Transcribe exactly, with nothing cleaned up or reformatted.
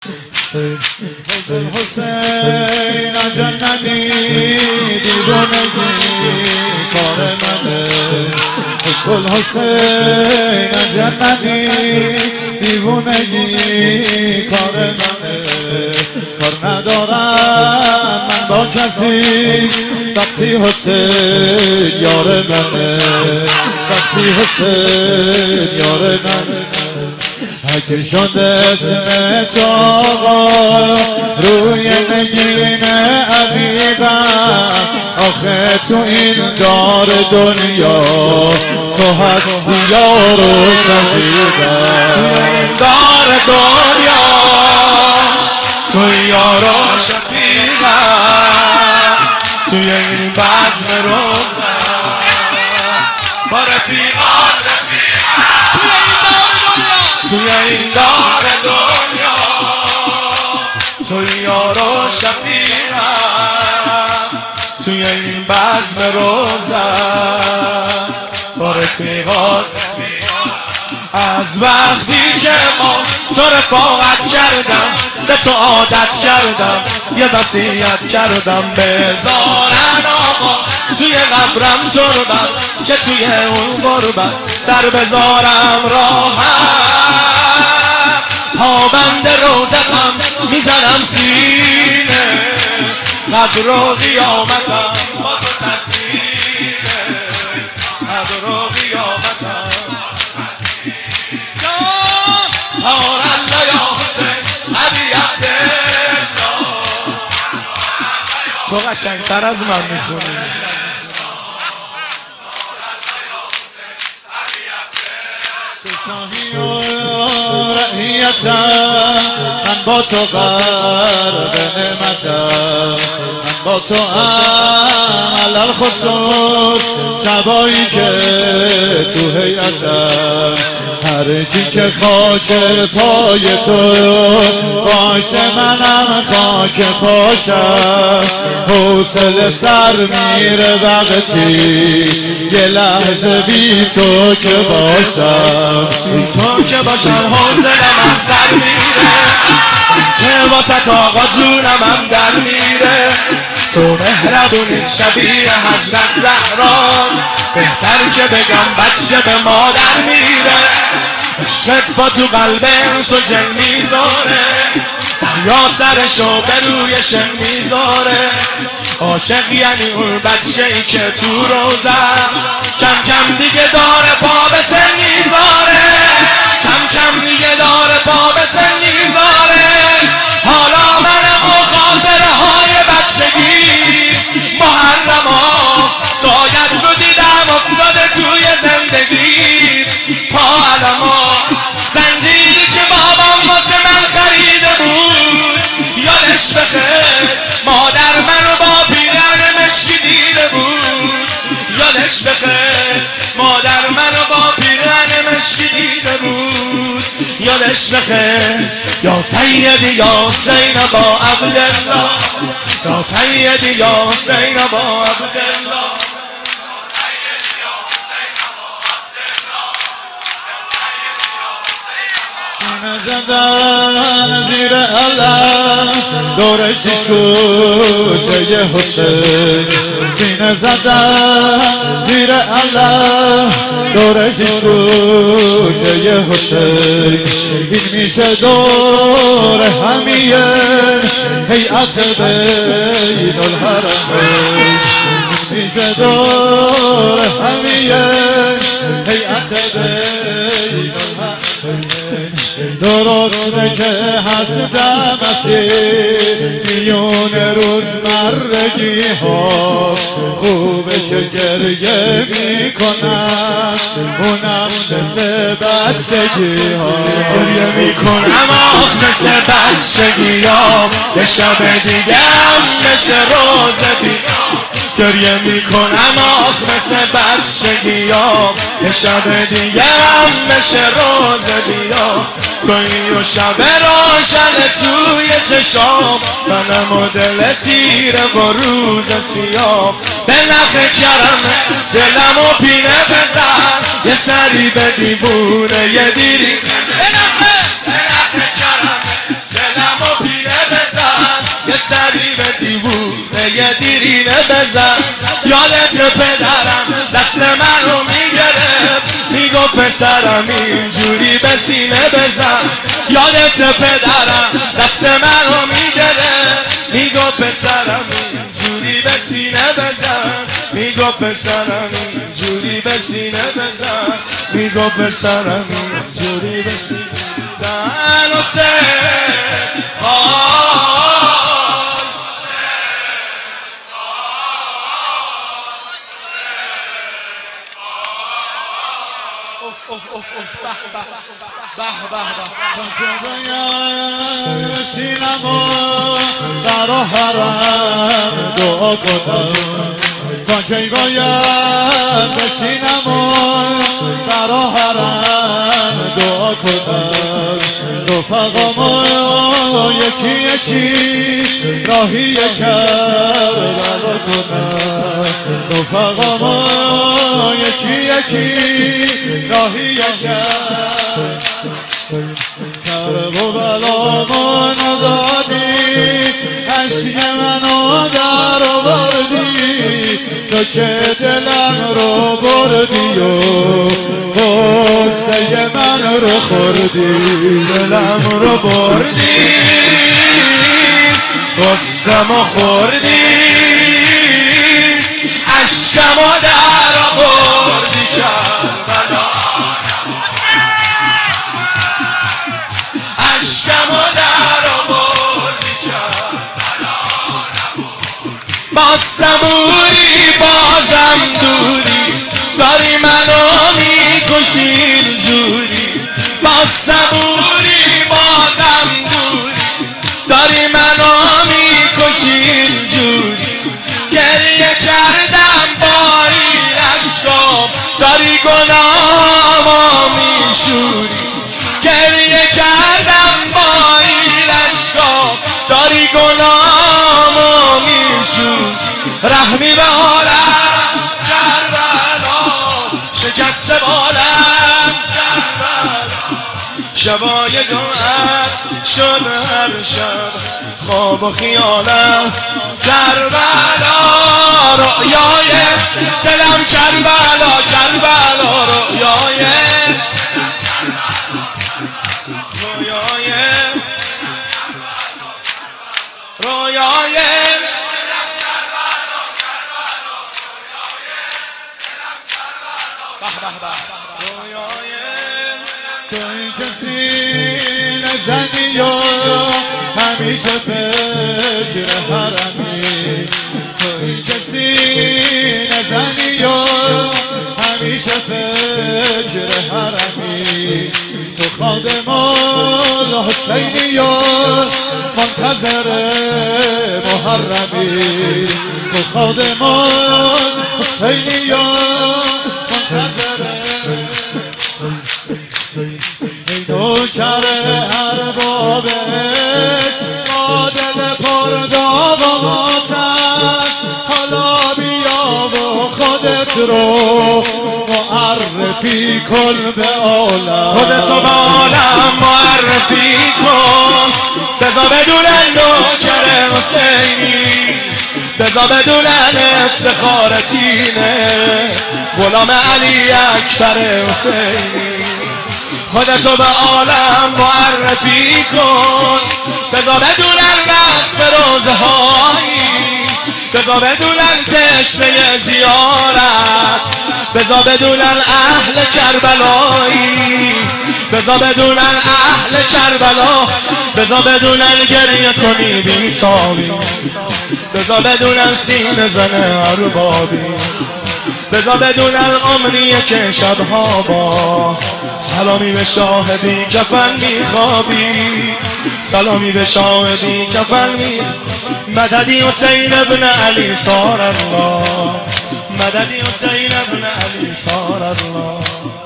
حسین جنتی دیوانگی کار منه گل حسین جنتی دیوانگی کار منه کار ندارم من با کسی وقتی حسین یار منه وقتی حسین یار منه اگه شد اسم آقا روی نگین عبیبم آخه تو این دار دنیا تو هستی یار و شفیقم تو این دار دنیا تو یار و شفیقم تو این بزم روزم با رفیقان توی این دار دنیا تو یار و شفیقم توی این بزم روزم با رفیقات از وقتی که ما تو رفاقت کردم به تو عادت کردم یه وصیت کردم بذارن آقا توی قبرم تربت که توی اون غربت سر بذارم راحت پابند روزتم میزنم سینه قدر و قیامتم با تو تصویره قدر و قیامتم سار الله یا حسین علی عبدالله تو قشنگتر از من میخونی شاهی و رعیتم من با تو غرق نعمتم من با تو ام علل خصوص شبایی که تو هیئتم هر کی که خاک پای تو باشه منم خاک پاشم حوصله سر میره وقتی یه لحظه بی تو که باشم بی تو که باشم حوصله‌ام سر میره که واسه آقا جونم هم در میره تو مهربونیت شبیه حضرت زهراست بهتر که بگم بچه به مادر میره عشقت با تو قلب انس و جن میذاره یا سرشو به روی شن میذاره عاشق یعنی اون بچه ای که تو روزم کم کم دیگه داره پا به سن میذاره کم کم دیگه داره پا به سن میذاره حالا منم و خاطره های بچگی محرما سایت رو دیدم افتاده توی زندگی پا علما زنجیری که بابام واسه من خریده بود یادش بخیر مادر منو با پیرن مشکی دیده بود یادش بخیر مادر منو با پیرن مشکی دیده بود یادش بخیر یا سیدی یا حسین با عبدالله یا سیدی یا حسین با عبدالله زدن زیر علم دور شیش گوشه حسین سینه زدن زیر علم دور شیش گوشه حسین این میشه دور همین هیئت بین الحرمین میشه دور همین هیئت بین الحرمین درسته که هستم اسیر میون روزمرگی ها خوبه که گریه میکنم اونم مثل بچگی ها گریه میکنم آخ مثل بچگی ها یه شب دیگه هم بشه روز بیام گریه میکنم آخ مثل بچگی ها یه شب دیگه هم بشه روز بیام توی و شب روشن توی چشام منم و دل تیره با روز سیام به نخ کرمه دلم و پینه بزن یه سری به دیوونه یه دیری به نخ کرمه دلم و بزن. یادت پدرم دست منو میگرفت میگفت پسرم اینجوری به سینه بزن. یادت پدرم دست منو میگرفت میگفت پسرم اینجوری به سینه بزن. میگفت پسرم اینجوری به سینه بزن. میگفت پسرم اینجوری به سینه بزن. حسین سینما در حرم دعا کنم تا کی باید بشینم و در حرم دعا کنم. رفقامو یکی یکی راهی کربلا کنم. رفقامو یکی یکی راهی کربلا ندادی عشق منو در آوردی تو که دلم رو بردی و غصه من رو خوردی. دلم رو بردی غصه‌مو خوردی عشقمو در آوردی کربلا. عشقمو در آوردی کربلا. با صبوری بازم دوری داری منو میکشی اینجوری. با صبوری بازم دوری داری منو میکشی اینجوری. گریه کردم با این عشقام داری گناهامو میشوری. گریه کردم با این عشقام داری گناهامو میشوری. رحمی به حالم کربلا شکست بالم کربلا. شبای جمعت شد هر شب خواب و خیالم کربلا. رؤیای دلم کربلا کربلا. رؤیای رؤیای رؤیای تو این کسی نزنی یا همیشه فکر حرمی. تو این کسی نزنی یا همیشه فکر حرمی. تو خادم الحسینی یا منتظر محرمی. تو خادم الحسینی یا منتظر ای نوکر اربابش با دل پر داغ و ماتم. حالا بیا و خودت رو معرفی کن به عالم. خودتو به عالم معرفی کن. بذار بدونن نوکر حسینی. بذار بدونن افتخارتینه غلام علی اکبر حسینی. خودتو به عالم معرفی کن. بذار بدونن رفت روزه هایی. بذار بدونن تشنه زیارت. بذار بدونن اهل کربلایی. بذار بدونن اهل کربلا. بذار بدونن گریه کنی بیتابی. بذار بدونن سینه زن اربابی. بذار بدونن عمریه که شبها با سلامی به شاه بی کفن میخوابی. سلامی به شاه بی کفن می. مددی حسین ابن علی صار الله. مددی حسین ابن علی صار الله.